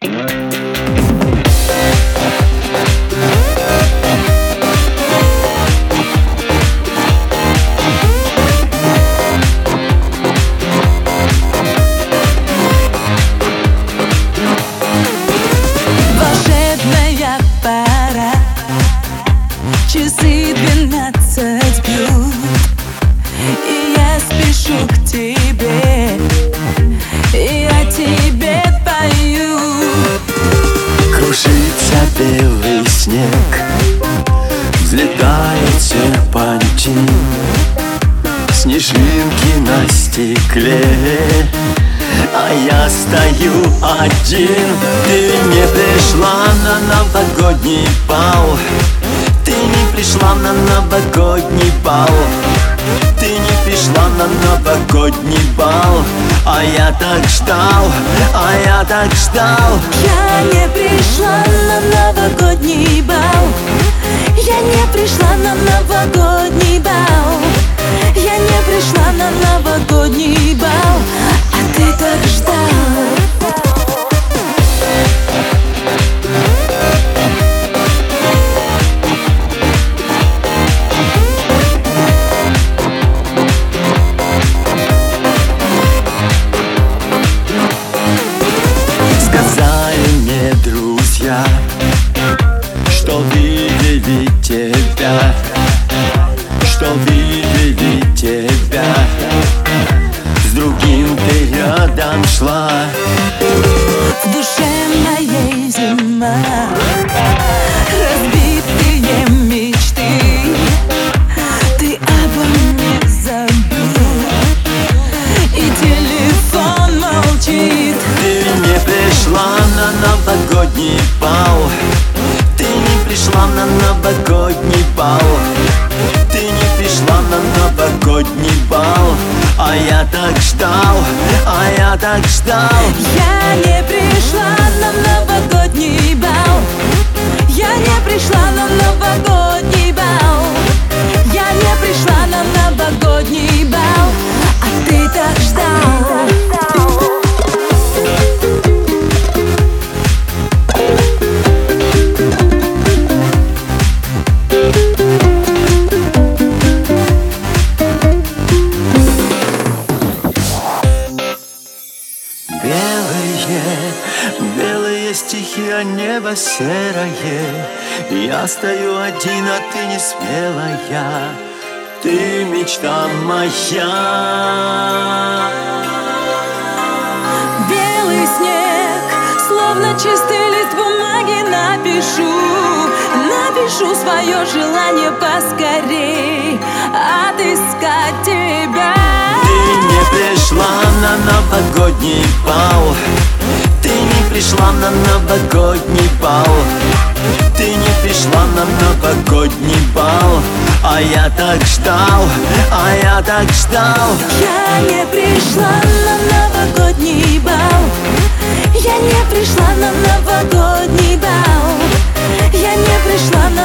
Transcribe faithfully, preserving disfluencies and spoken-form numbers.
Волшебная пора, часы двенадцать бьют, и я спешу к тебе, и я тебе пою. Кружится белый снег, взлетает серпантин, снежинки на стекле, а я стою один. Ты не пришла на новогодний бал, ты не пришла на новогодний бал, ты не пришла на новогодний бал, а я так ждал, а я так ждал. Я не пришла на новогодний бал, я не пришла на новогодний бал, я не пришла на новогодний бал, а ты так ждал. Что видели тебя, что видели тебя, с другим ты рядом шла. В душе моей зима, разбитые мечты, ты обо мне забыл, и телефон молчит. Ты не пришла на новогодний бал, ты не пришла на новогодний бал, ты не пришла на новогодний бал, а я так ждал, а я так ждал. Я не пришла на новогодний бал, я не пришла на новогодний бал, я не пришла на новогодний бал, а ты так ждал. Белые, белые стихи, а небо серое. Я стою один, а ты не смелая, ты мечта моя. Белый снег, словно чистый лист бумаги, напишу, напишу свое желание поскорей отыскать тебя. Ты не пришла на новогодний бал, ты не пришла на новогодний бал, ты не пришла на новогодний бал, а я так ждал, а я так ждал. Я не пришла на новогодний бал, я не пришла на новогодний бал, я не пришла на